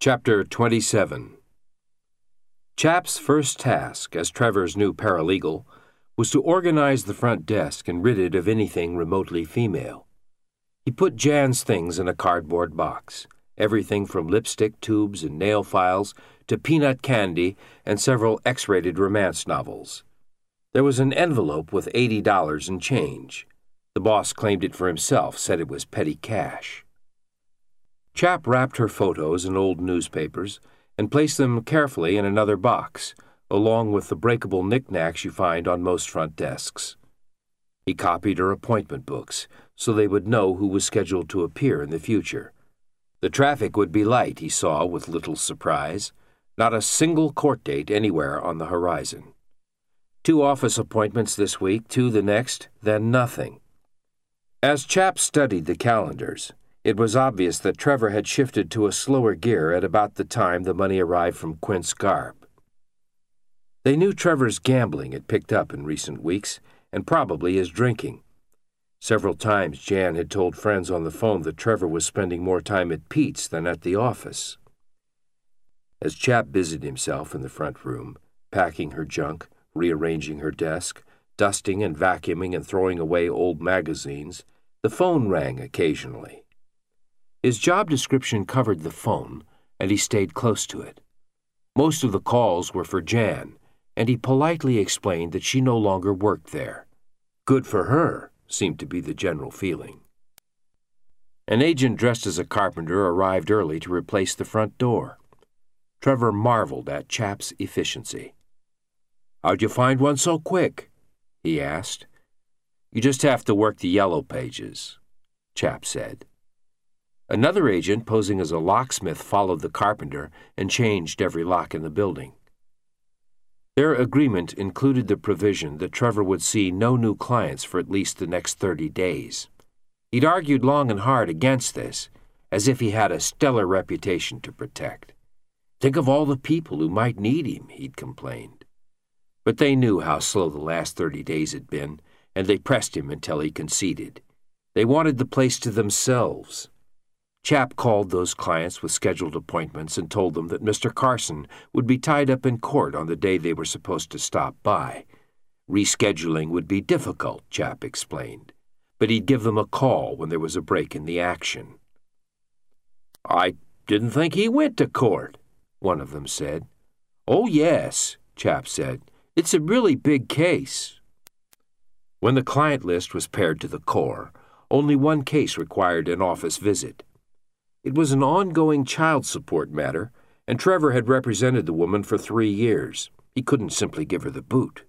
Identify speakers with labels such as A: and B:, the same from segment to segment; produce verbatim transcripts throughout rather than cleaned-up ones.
A: Chapter twenty-seven. Chap's first task, as Trevor's new paralegal, was to organize the front desk and rid it of anything remotely female. He put Jan's things in a cardboard box, everything from lipstick tubes and nail files to peanut candy and several X-rated romance novels. There was an envelope with eighty dollars in change. The boss claimed it for himself, said it was petty cash. Chap wrapped her photos in old newspapers and placed them carefully in another box, along with the breakable knickknacks you find on most front desks. He copied her appointment books so they would know who was scheduled to appear in the future. The traffic would be light, he saw with little surprise. Not a single court date anywhere on the horizon. Two office appointments this week, two the next, then nothing. As Chap studied the calendars, it was obvious that Trevor had shifted to a slower gear at about the time the money arrived from Quince Garb. They knew Trevor's gambling had picked up in recent weeks, and probably his drinking. Several times Jan had told friends on the phone that Trevor was spending more time at Pete's than at the office. As Chap busied himself in the front room, packing her junk, rearranging her desk, dusting and vacuuming and throwing away old magazines, the phone rang occasionally. His job description covered the phone, and he stayed close to it. Most of the calls were for Jan, and he politely explained that she no longer worked there. Good for her, seemed to be the general feeling. An agent dressed as a carpenter arrived early to replace the front door. Trevor marveled at Chap's efficiency. "How'd you find one so quick?" he asked. "You just have to work the yellow pages," Chap said. Another agent, posing as a locksmith, followed the carpenter and changed every lock in the building. Their agreement included the provision that Trevor would see no new clients for at least the next thirty days. He'd argued long and hard against this, as if he had a stellar reputation to protect. "Think of all the people who might need him," he'd complained. But they knew how slow the last thirty days had been, and they pressed him until he conceded. They wanted the place to themselves. Chap called those clients with scheduled appointments and told them that Mister Carson would be tied up in court on the day they were supposed to stop by. Rescheduling would be difficult, Chap explained, but he'd give them a call when there was a break in the action. "I didn't think he went to court," one of them said. "Oh, yes," Chap said. "It's a really big case." When the client list was pared to the core, only one case required an office visit. It was an ongoing child support matter, and Trevor had represented the woman for three years. He couldn't simply give her the boot.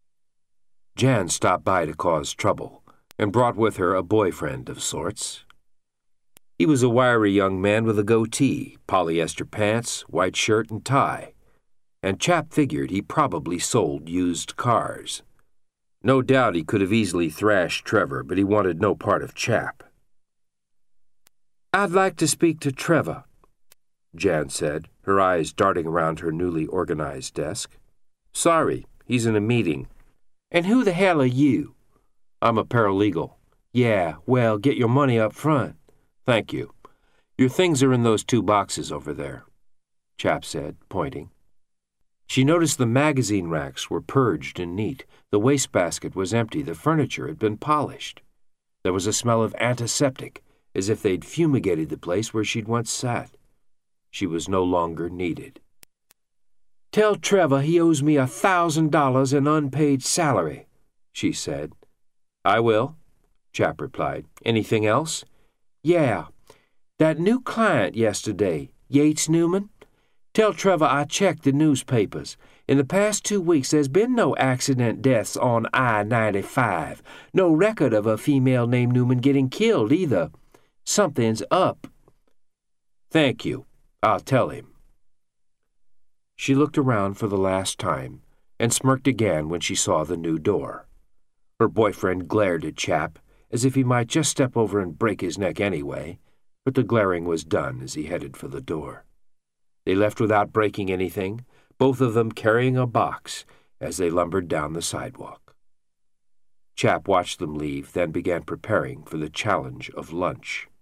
A: Jan stopped by to cause trouble, and brought with her a boyfriend of sorts. He was a wiry young man with a goatee, polyester pants, white shirt and tie, and Chap figured he probably sold used cars. No doubt he could have easily thrashed Trevor, but he wanted no part of Chap. "I'd like to speak to Trevor," Jan said, her eyes darting around her newly organized desk. "Sorry, he's in a meeting." "And who the hell are you?" "I'm a paralegal." "Yeah, well, get your money up front." "Thank you. Your things are in those two boxes over there," Chap said, pointing. She noticed the magazine racks were purged and neat. The wastebasket was empty. The furniture had been polished. There was a smell of antiseptic, as if they'd fumigated the place where she'd once sat. She was no longer needed. "Tell Trevor he owes me a thousand dollars in unpaid salary," she said. "I will," Chap replied. "Anything else?" "Yeah. That new client yesterday, Yates Newman. Tell Trevor I checked the newspapers. In the past two weeks there's been no accident deaths on I ninety-five. No record of a female named Newman getting killed either. Something's up." "Thank you. I'll tell him." She looked around for the last time and smirked again when she saw the new door. Her boyfriend glared at Chap as if he might just step over and break his neck anyway, but the glaring was done as he headed for the door. They left without breaking anything, both of them carrying a box as they lumbered down the sidewalk. Chap watched them leave, then began preparing for the challenge of lunch.